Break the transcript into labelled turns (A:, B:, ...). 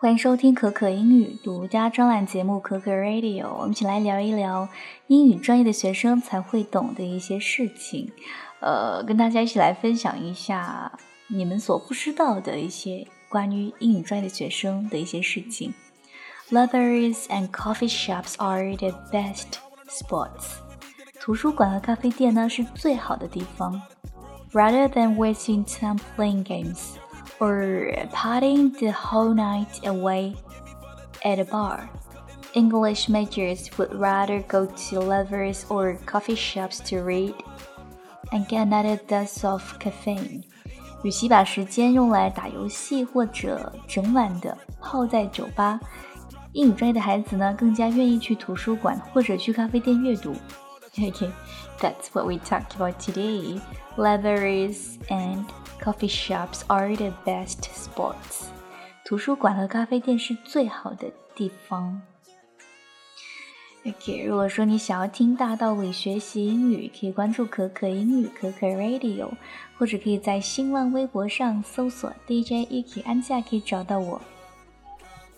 A: 欢迎收听可可英语独家专栏节目可可 Radio， 我们一起来聊一聊英语专业的学生才会懂的一些事情，跟大家一起来分享一下你们所不知道的一些关于英语专业的学生的一些事情。Libraries and coffee shops are the best spots. 图书馆和咖啡店呢是最好的地方。Rather than wasting time playing games.Or partying the whole night away at a bar. English majors would rather go to libraries or coffee shops to read and get another dose of caffeine. 与其把时间用来打游戏或者整晚的泡在酒吧，英语专业的孩子呢更加愿意去图书馆或者去咖啡店阅读。Okay, that's what we talked about today. Libraries and coffee shops are the best spots. 图书馆和咖啡店是最好的地方。OK， 如果说你想要听大道理学习英语，可以关注可可英语可可 Radio， 或者可以在新浪微博上搜索 DJ Yuki 安夏可以找到我。